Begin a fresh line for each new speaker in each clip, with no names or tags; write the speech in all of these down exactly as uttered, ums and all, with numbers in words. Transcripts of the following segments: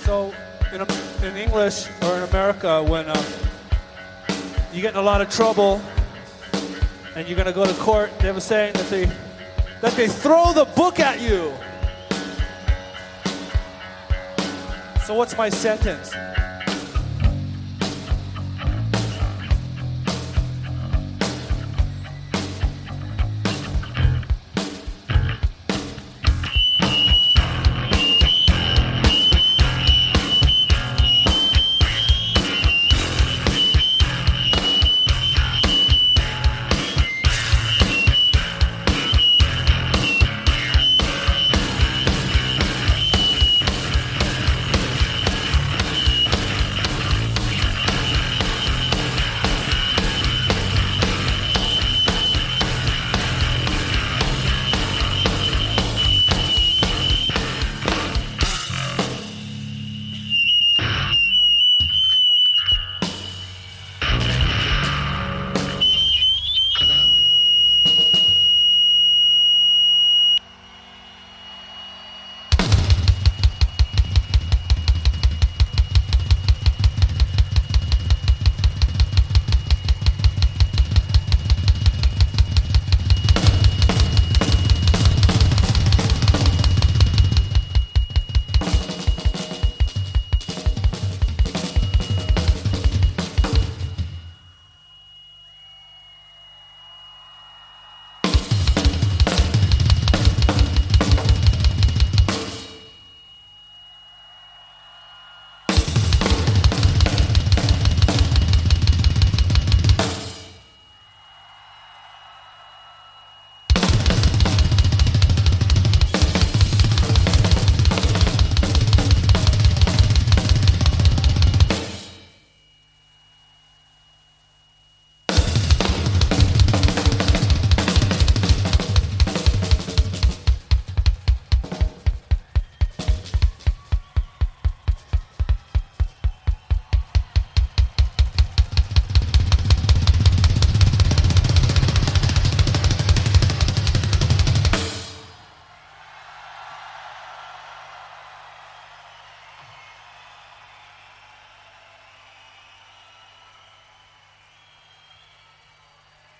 So, in, in English or in America, when um, you get in a lot of trouble and you're gonna go to court, they have a saying that they that they throw the book at you. So what's my sentence?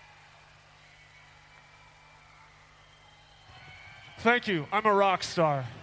Thank you. I'm a rock star.